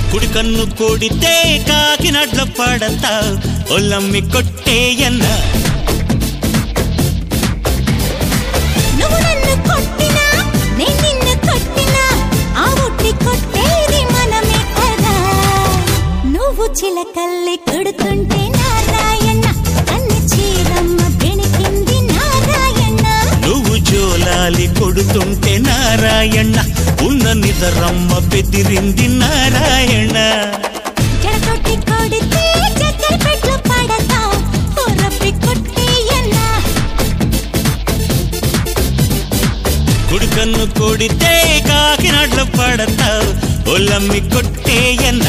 కుడి కన్ను కొడితే కాకినాడలో పడతా ఒల్లమ్మి కొట్టేయన్న నువ్వు నన్ను కొట్టినా నేను నిన్ను కొట్టినా ఆ ఒట్టి కొట్టేది మనమే కదా నువ్వు చిలకల్లి కొడుతుంటే నారాయణ కన్ను చీరమ్మ బెణికింది నారాయణ నువ్వు జోలాలి కొడుతుంటే నారాయణ ఉన్న నిదరమ్మ బెదిరింది నారాయణ జడతోటి కొడితే చక్కెర పెట్లు పడతా రబ్బి కొట్టేయన్న కుడి కన్ను కొడితే కాకినాడలో పడతా ఒల్లమ్మి కొట్టేయన్న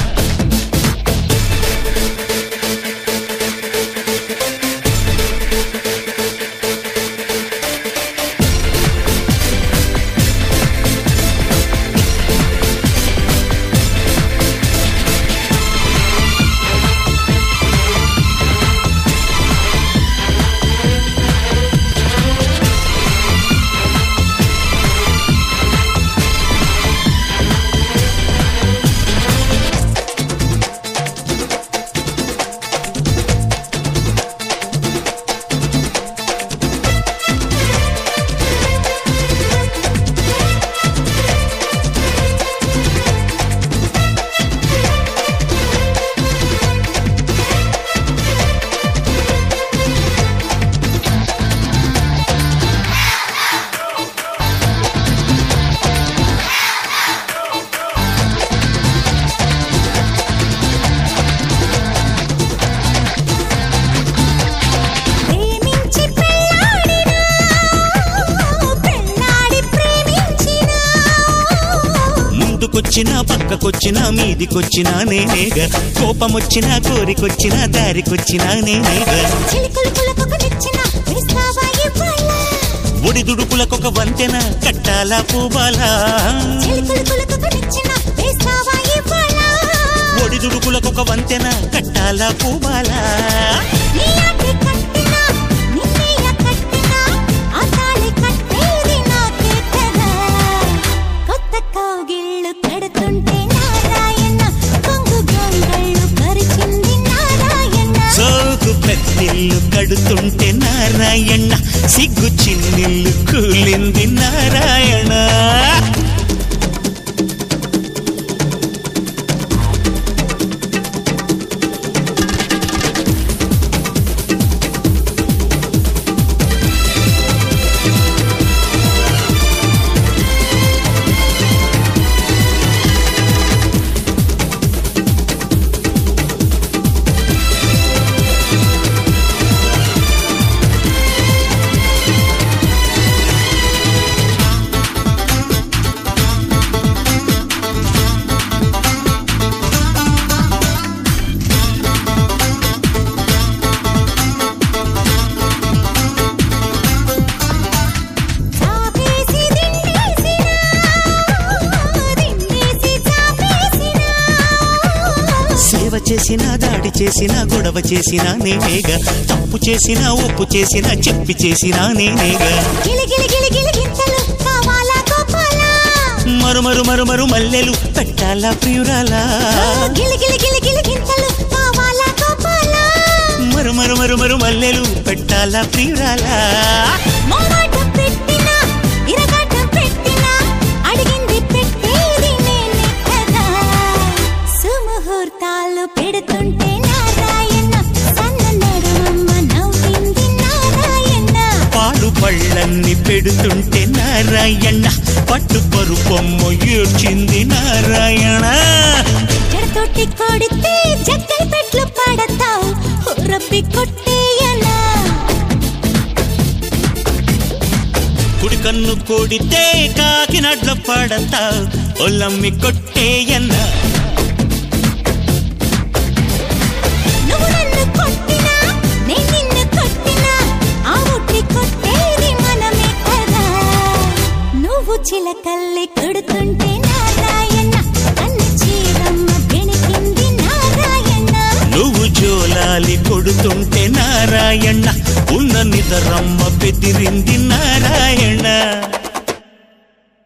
ముందుకొచ్చినా పక్కకొచ్చినా మీదికొచ్చినా నేనేగా కోపమొచ్చినా కోరికొచ్చినా దారికొచ్చినా నేనేగా ఒడిదుడుకులకొక వంతెన కట్టాలా పూబాలా ఒడిదుడుకులకొక వంతెన కట్టాలా పూబాలా సోకు పెద్దిల్లు కడుతుంటే నారాయణ సిగ్గు చిన్నిల్లు కూలింది నారాయణ చేసినా దాడి చేసినా గొడవ చేసినా నేనేగా తప్పు చేసినా ఒప్పు చేసినా చెప్పి చేసినా నేనేగా మరు మరు మరు మరు మల్లెలు పెట్టాలా ప్రియురాలా మరు మరు మరు మరు మల్లెలు పెట్టాలా ప్రియురాలా పళ్ళన్ని పెడుతుంటే నారాయణ పట్టు పరుపొమ్మ ఏడ్చింది నారాయణ జడతోటి కొడితే చక్కెర పెట్లు పడతావు రబ్బి కొట్టేయన కుడి కన్ను కొడితే కాకినాడలో పడతా ఒల్లమ్మి కొట్టేయన్న నువ్వు నన్ను కొట్టినా నేను నిన్ను కొట్టినా ఆ ఒట్టి కొట్టేది మనమే కదా నువ్వు చిలకల్లి కొడుతుంటే నారాయణ కన్ను చీరమ్మ బెణికింది నారాయణ నువ్వు జోలాలి కొడుతుంటే నారాయణ ఉన్న నిదరమ్మ బెదిరింది నారాయణ